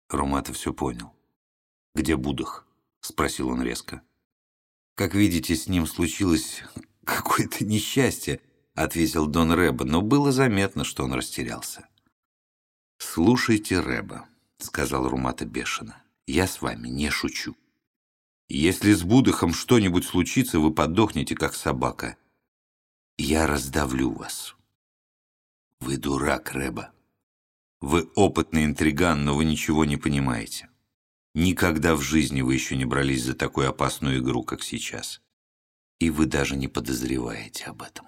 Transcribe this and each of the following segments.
Румата все понял. «Где Будах?» — спросил он резко. «Как видите, с ним случилось какое-то несчастье», — ответил Дон Рэба, но было заметно, что он растерялся. «Слушайте, Рэба», — сказал Румата бешено, — «я с вами не шучу. Если с Будахом что-нибудь случится, вы подохнете, как собака. Я раздавлю вас». «Вы дурак, Рэба. Вы опытный интриган, но вы ничего не понимаете. Никогда в жизни вы еще не брались за такую опасную игру, как сейчас. И вы даже не подозреваете об этом».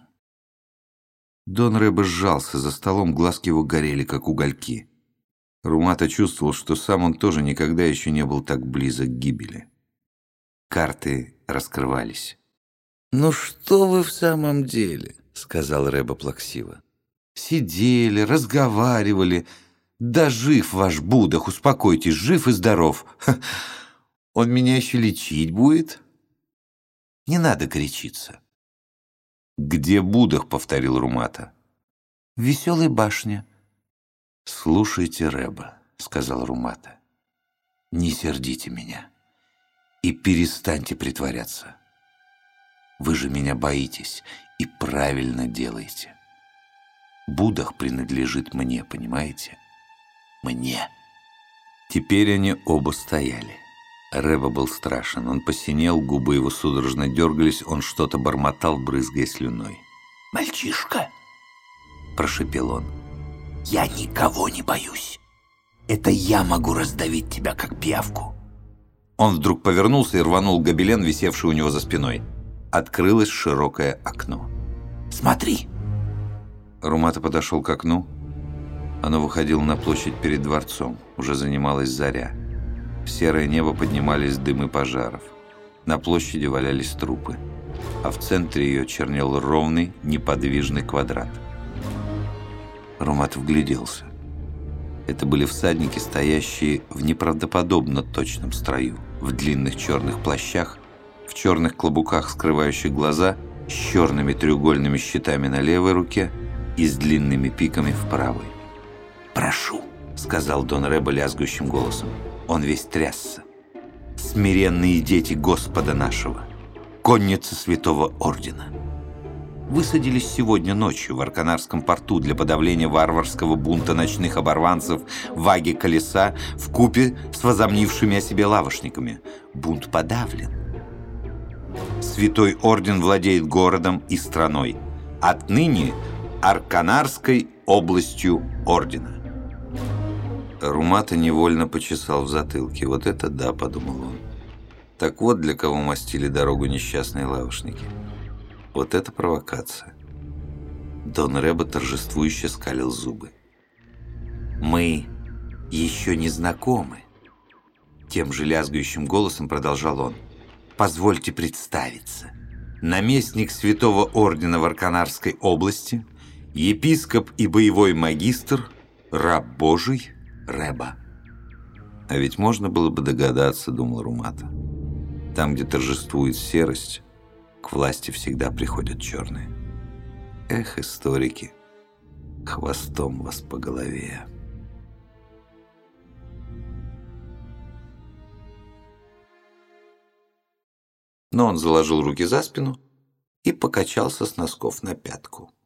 Дон Рэба сжался за столом, глазки его горели, как угольки. Румата чувствовал, что сам он тоже никогда еще не был так близок к гибели. Карты раскрывались. «Ну что вы в самом деле?» — сказал Рэба плаксиво. «Сидели, разговаривали. Да жив ваш Будах, успокойтесь, жив и здоров. Ха, он меня еще лечить будет? Не надо горячиться». «Где Будах?» — повторил Румата. «В Веселой башне». «Слушайте, Рэба», — сказал Румата, — «не сердите меня и перестаньте притворяться. Вы же меня боитесь и правильно делаете. Будах принадлежит мне, понимаете? Мне». Теперь они оба стояли. Рэба был страшен. Он посинел, губы его судорожно дергались, он что-то бормотал, брызгая слюной. «Мальчишка!» — прошепел он. «Я никого не боюсь. Это я могу раздавить тебя, как пиявку». Он вдруг повернулся и рванул гобелен, висевший у него за спиной. Открылось широкое окно. «Смотри!» Румата подошел к окну. Оно выходило на площадь перед дворцом. Уже занималась заря. В серое небо поднимались дымы пожаров. На площади валялись трупы. А в центре ее чернел ровный, неподвижный квадрат. Румата вгляделся. Это были всадники, стоящие в неправдоподобно точном строю, в длинных черных плащах, в черных клобуках, скрывающих глаза, с черными треугольными щитами на левой руке и с длинными пиками в правой. «Прошу», — сказал Дон Рэба лязгающим голосом. Он весь трясся. «Смиренные дети Господа нашего, конница Святого Ордена, высадились сегодня ночью в Арканарском порту для подавления варварского бунта ночных оборванцев Ваги Колеса вкупе с возомнившими о себе лавошниками. Бунт подавлен. Святой Орден владеет городом и страной. Отныне Арканарской областью Ордена». Румата невольно почесал в затылке. «Вот это да», — подумал он. «Так вот для кого мастили дорогу несчастные лавошники. Вот это провокация». Дон Рэба торжествующе скалил зубы. «Мы еще не знакомы», — тем же лязгающим голосом продолжал он. «Позвольте представиться. Наместник Святого Ордена в Арканарской области, епископ и боевой магистр, раб Божий Рэба». А ведь можно было бы догадаться, думал Румата. Там, где торжествует серость, к власти всегда приходят черные. Эх, историки, хвостом вас по голове. Но он заложил руки за спину и покачался с носков на пятку.